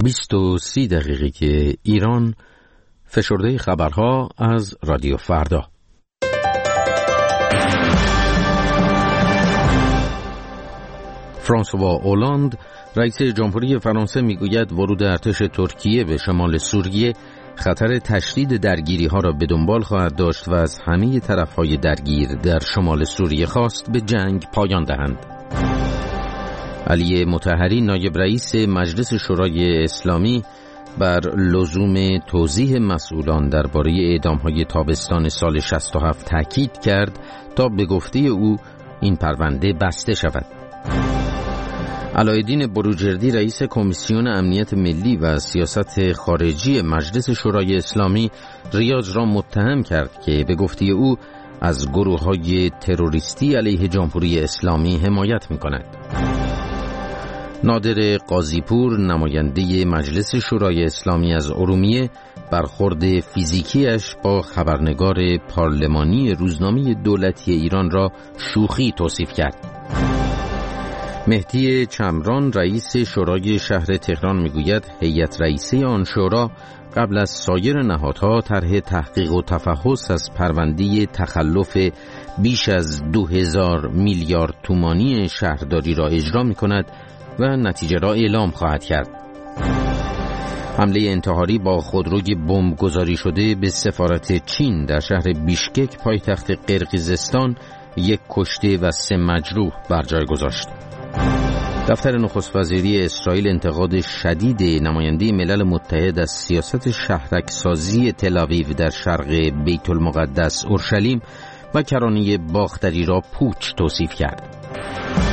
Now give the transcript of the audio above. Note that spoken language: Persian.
20:30 دقیقه که ایران، فشرده خبرها از رادیو فردا. فرانسوا اولاند، رئیس جمهوری فرانسه، میگوید ورود ارتش ترکیه به شمال سوریه خطر تشدید درگیری‌ها را به دنبال خواهد داشت و از همه طرف‌های درگیر در شمال سوریه خواست به جنگ پایان دهند. علی مطهری، نایب رئیس مجلس شورای اسلامی، بر لزوم توضیح مسئولان درباره اعدام‌های تابستان سال 67 تاکید کرد تا به گفته او این پرونده بسته شود. علایالدین بروجردی، رئیس کمیسیون امنیت ملی و سیاست خارجی مجلس شورای اسلامی، ریاض را متهم کرد که به گفته او از گروه‌های تروریستی علیه جمهوری اسلامی حمایت می‌کند. نادر قاضیپور، نماینده مجلس شورای اسلامی از ارومیه، برخورد فیزیکیش با خبرنگار پارلمانی روزنامه دولتی ایران را شوخی توصیف کرد. مهدی چمران، رئیس شورای شهر تهران، میگوید هیئت رئیسه آن شورا قبل از سایر نهادها طرح تحقیق و تفحص از پرونده تخلف بیش از 2000 میلیارد تومانی شهرداری را اجرا می‌کند و نتیجه را اعلام خواهد کرد. حمله انتحاری با خودروی بمب گذاری شده به سفارت چین در شهر بیشکک، پایتخت قرقیزستان، 1 کشته و 3 مجروح بر جای گذاشت. دفتر نخست وزیری اسرائیل انتقاد شدید نماینده ملل متحد از سیاست شهرک‌سازی تل‌آویو در شرق بیت المقدس اورشلیم و کرانه باختری را پوچ توصیف کرد.